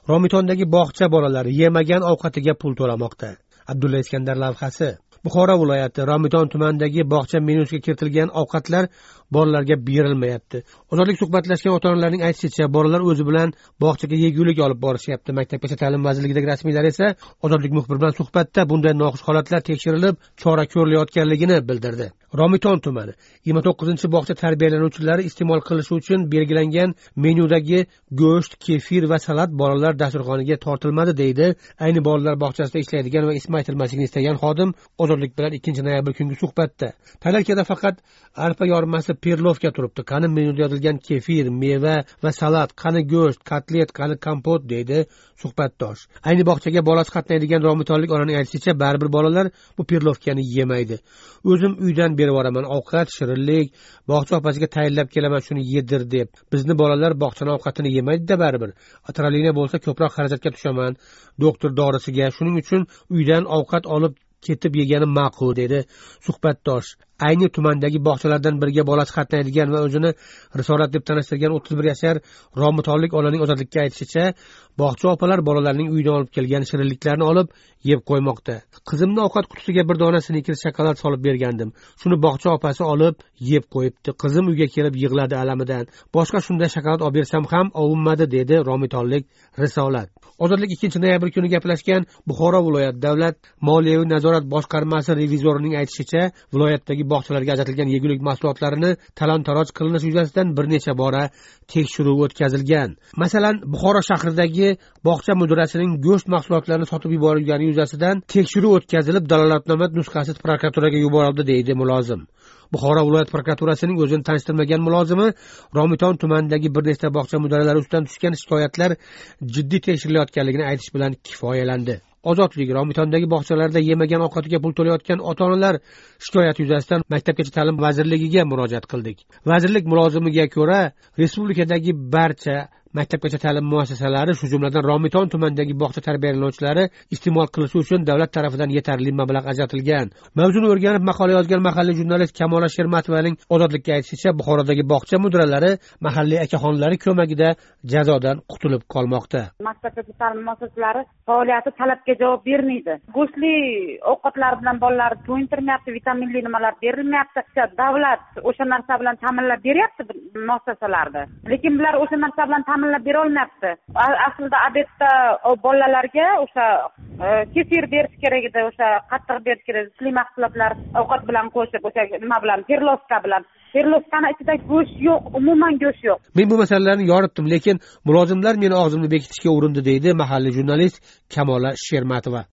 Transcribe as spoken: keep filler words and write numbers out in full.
Romitondagi bog'cha bolalari yemagan ovqatiga pul to'lamoqda. Abdulla Iskandar lavhasi. Buxoro viloyati Romiton tumanidagi bog'cha menyusiga kiritilgan ovqatlar bolalarga berilmayapti. Ozodlik suhbatlashgan ota-onalarning aytishicha, bolalar o'zi bilan bog'chaga yegulik olib borishyapti. Maktabgacha ta'lim vazirligidagi rasmiylar esa Ozodlik muxbiri bilan suhbatda bunday noxush holatlar tekshirilib, chora ko'rilayotganligini bildirdi. Romiton tumani yigirma to'qqizinchi bog'cha tarbiyalanuvchilari iste'mol qilishi uchun belgilangan menyudagi go'sht, kefir va salat bolalar dasturxoniga tortilmadi deydi. Ayni bolalar bog'chasida ishlaydigan va ismi aytilmasligini istagan xodim Ozodlik bilan ikkinchi noyabr kungi suhbatda. Tarelkada faqat arpa yormasi perlovka turibdi. Qani menyuda yozilgan kefir, meva va salat, qani go'sht, kotlet, qani kompot deydi suhbatdosh. Ayni bog'chaga bolasi qatnaydigan romitonlik onaning aytishicha, baribir bolalar bu perlovkani yemaydi. O'zim uydan berib yuboraman ovqat, shirinlik, bog'cha opasiga tayinlab kelaman shuni yedir deb. Bizni bolalar bog'chani ovqatini yemaydi-da baribir. Atralina bo'lsa ko'proq xarajatga tushaman, doktor dorisiga. Shuning uchun uydan ovqat olib ketib yegani ma'qul dedi suhbatdosh. Ayni tumandagi bog'chalardan biriga bolasi qatnaydigan va o'zini risolat deb tanishtirgan o'ttiz bir yashar romitonlik onaning Ozodlikka aytishicha, bog'cha opalar bolalarning uyidan olib kelgan shirinliklarni olib yeb qo'ymoqda. Qizimni ovqat qutisiga bir dona snikers shokolad solib bergandim. Shuni bog'cha opasi olib yeb qo'yibdi. Qizim uyga kelib yig'ladi alamidan. Boshqa shunday shokolad olib bersam ham ovunmadi dedi romitonlik Risolat. Ozodlik ikkinchi noyabr kuni gaplashgan Buxoro viloyat davlat moliyaviy nazorat boshqarmasi revizorining aytishicha, viloyatdagi bog'chalarga ajratilgan yegulik mahsulotlarini talon-taroj qilinishi yuzasidan bir necha bora tekshiruv o'tkazilgan. Masalan, Buxoro shahridagi bog'cha mudirasining go'sht mahsulotlarini sotib yuborilgani yuzasidan tekshiruv o'tkazilib, dalolatnoma nusxasi prokuraturaga yuborildi deydi mulozim. Buxoro viloyat prokuraturasining o'zini tanishtirmagan mulozimi Romiton tumanidagi bir nechta bog'cha mudiralari ustidan tushgan shikoyatlar jiddiy tekshirilayotganligini aytish bilan kifoyalandi. Ozodlik Romitondagi bog'chalarda yemagan ovqatiga pul to'layotgan ota-onalar shikoyati yuzasidan Maktabgacha ta'lim vazirligiga murojaat qildik. Vazirlik mulozimiga ko'ra, respublikadagi barcha maktabgacha ta'lim muassasalari, shu jumladan Romiton tumanidagi bog'cha tarbiyalanuvchilari iste'mol qilishi uchun davlat tarafidan yetarli mablag' ajratilgan. Mavzuni o'rganib maqola yozgan mahalliy jurnalist Kamola Shermatovaning Ozodlikka aytishicha, Buxorodagi bog'cha mudiralari mahalliy akaxonlari ko'magida jazodan qutulib qolmoqda. Maktabgacha ta'lim muassasalari faoliyati talabga javob bermaydi. Go'shtli ovqatlar bilan bolalarni to'yintirmayapti, vitaminli nimalar berilmayapti. Davlat o'sha narsa bilan ta'minlab beryapti muassasalarda. Lekin bular o'sha narsa bilan ta'minlab bera olmayapti. Aslida odatda bolalarga o'sha kefir berish kerak edi, o'sha qattiq berish kerak edi. Suli mahsulotlar ovqat bilan qo'shib, o'sha nima bilan, perlovka bilan. Perlovkani ichida go'sht yo'q, umuman go'sht yo'q. Men bu masalalarni yoritdim, lekin mulozimlar meni og'zimni bekitishga urindi deydi mahalliy jurnalist Kamola Shermatova.